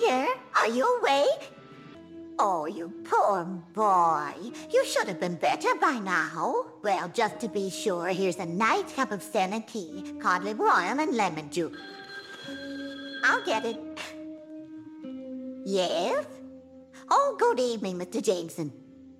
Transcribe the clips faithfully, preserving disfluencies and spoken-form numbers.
Peter, are you awake? Oh, you poor boy. You should have been better by now. Well, just to be sure, here's a nice cup of senna tea, cod liver oil, and lemon juice. I'll get it. Yes? Oh, good evening, Mister Jameson.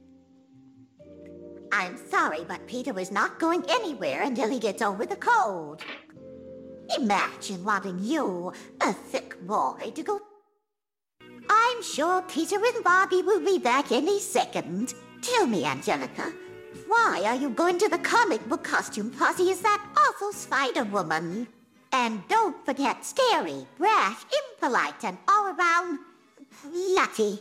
I'm sorry, but Peter is not going anywhere until he gets over the cold. Imagine wanting you, a sick boy, to go... I'm sure Peter and Bobby will be back any second. Tell me, Angelica, why are you going to the comic book costume posse as that awful Spider-Woman? And don't forget scary, brash, impolite, and all-around... nutty.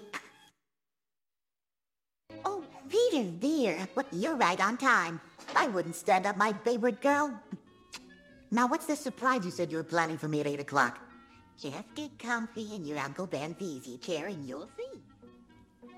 Oh, Peter, dear, but you're right on time. I wouldn't stand up my favorite girl. Now, what's this surprise you said you were planning for me at eight o'clock? Just get comfy in your Uncle Ben's easy chair and you'll see.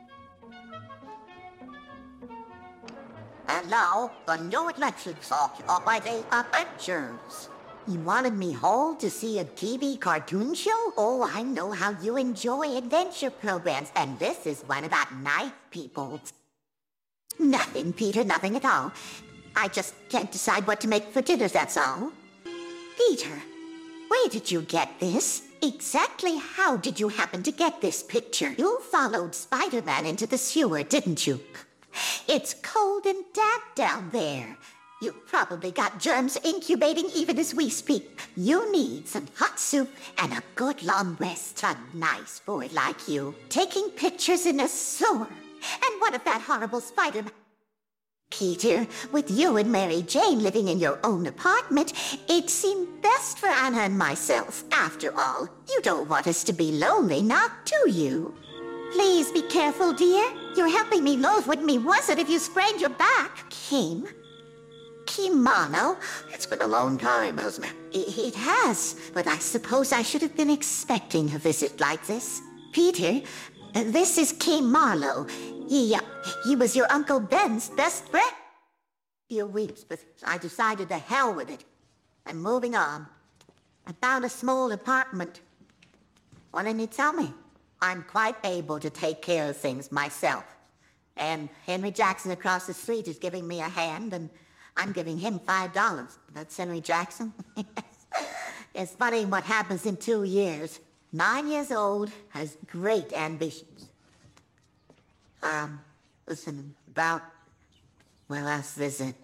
And now, the new electric sock of my day adventures. You wanted me home to see a T V cartoon show? Oh, I know how you enjoy adventure programs, and this is one about nice people. Nothing, Peter, nothing at all. I just can't decide what to make for dinner, that's all. Peter, where did you get this? Exactly how did you happen to get this picture? You followed Spider-Man into the sewer, didn't you? It's cold and damp down there. You probably got germs incubating even as we speak. You need some hot soup and a good long rest. A nice boy like you, taking pictures in a sewer. And what of that horrible Spider-Man? Peter, with you and Mary Jane living in your own apartment, it seemed best for Anna and myself. After all, you don't want us to be lonely, now do you? Please be careful, dear. You're helping me loathe what me wasn't if you sprained your back. Kim? Kimono? It's been a long time, hasn't it? It, it has, but I suppose I should have been expecting a visit like this. Peter, uh, this is Kim Marlowe. He, uh, he was your Uncle Ben's best friend. Few weeks, but I decided to hell with it. I'm moving on. I found a small apartment. What didn't you tell me? I'm quite able to take care of things myself. And Henry Jackson across the street is giving me a hand, and I'm giving him five dollars. That's Henry Jackson? It's funny what happens in two years. Nine years old, has great ambitions. Um, listen, about my last visit.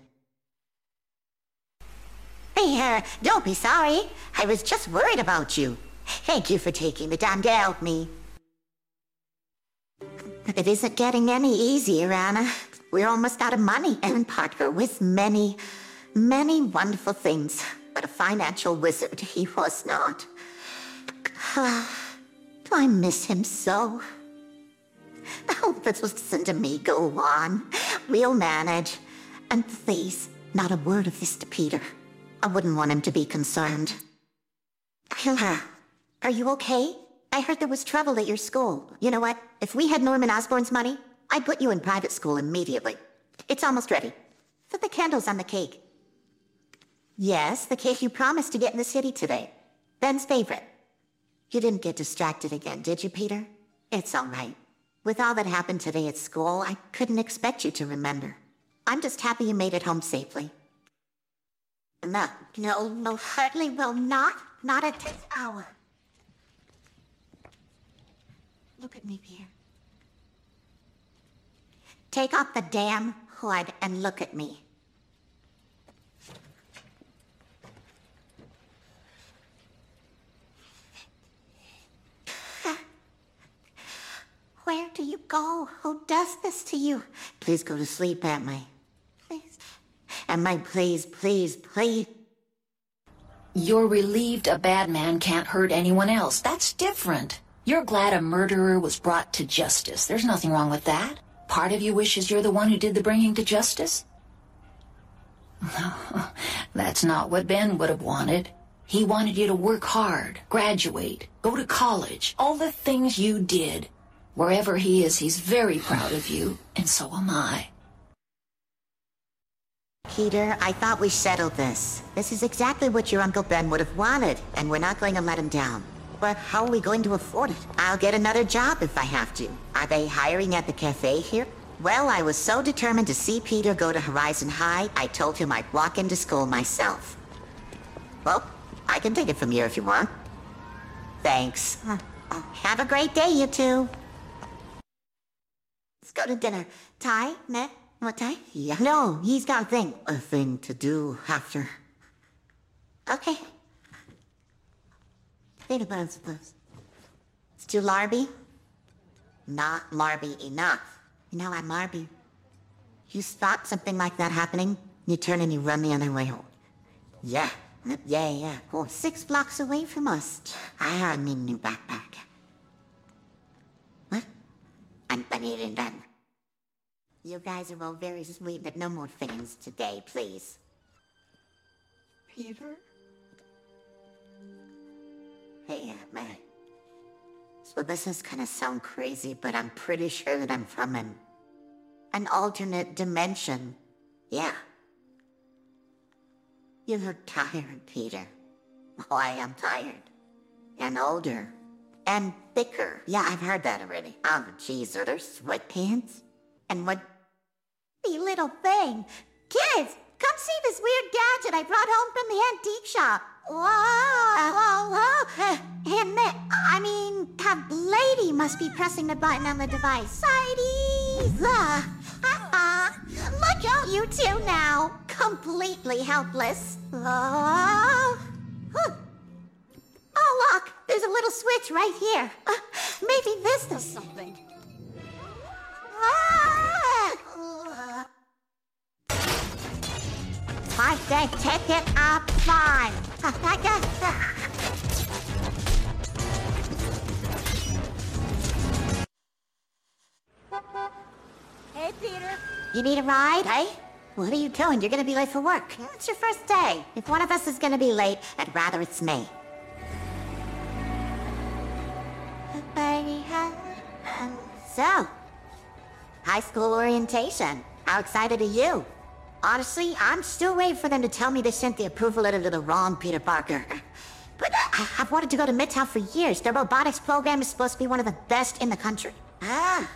Hey, uh, don't be sorry. I was just worried about you. Thank you for taking the time to help me. It isn't getting any easier, Anna. We're almost out of money, and Parker was many, many wonderful things, but a financial wizard he was not. I miss him so. Oh, but listen to me, go on. We'll manage. And please, not a word of this to Peter. I wouldn't want him to be concerned. Are you okay? I heard there was trouble at your school. You know what? If we had Norman Osborn's money, I'd put you in private school immediately. It's almost ready. Put the candles on the cake. Yes, the cake you promised to get in the city today. Ben's favorite. You didn't get distracted again, did you, Peter? It's all right. With all that happened today at school, I couldn't expect you to remember. I'm just happy you made it home safely. No, no, no, hardly will not. Not at this hour. Look at me, Peter. Take off the damn hood and look at me. Where do you go? Who does this to you? Please go to sleep, Aunt May. Please. Aunt May, please, please, please. You're relieved a bad man can't hurt anyone else. That's different. You're glad a murderer was brought to justice. There's nothing wrong with that. Part of you wishes you're the one who did the bringing to justice? That's not what Ben would have wanted. He wanted you to work hard, graduate, go to college, all the things you did. Wherever he is, he's very proud of you, and so am I. Peter, I thought we settled this. This is exactly what your Uncle Ben would have wanted, and we're not going to let him down. but how are we going to afford it? I'll get another job if I have to. Are they hiring at the cafe here? Well, I was so determined to see Peter go to Horizon High, I told him I'd walk into school myself. Well, I can take it from here if you want. Thanks. Have a great day, you two. Let's go to dinner. Ty, Matt, what Ty? Yeah. No, he's got a thing. A thing to do after. Okay. Think about this. It's too larby? Not larby enough. You know, I'm larby. You spot something like that happening, you turn and you run the other way home. Yeah. Yeah, yeah. Oh, six blocks away from us. I need a new backpack. What? I'm eating that. You guys are all very sweet, but no more fans today, please. Peter? Hey, uh, man. So this is gonna sound crazy, but I'm pretty sure that I'm from an... an alternate dimension. Yeah. You're tired, Peter. Oh, I am tired. And older. And thicker. Yeah, I've heard that already. Oh, jeez, are there sweatpants? And what... The little thing. Kids, come see this weird gadget I brought home from the antique shop. Whoa, whoa, whoa. And the, I mean, that lady must be pressing the button on the device. Sighties. Uh, uh, look at you two now. Completely helpless. Oh. Huh. Oh, look, there's a little switch right here. Uh, maybe this does something. Ah! Five-day ticket up fine. Hey, Peter. You need a ride? Hey? What are you doing? You're gonna be late for work. It's your first day. If one of us is gonna be late, I'd rather it's me. So, high school orientation. How excited are you? Honestly, I'm still waiting for them to tell me they sent the approval letter to the wrong Peter Parker. But I- I've wanted to go to Midtown for years. Their robotics program is supposed to be one of the best in the country. Ah.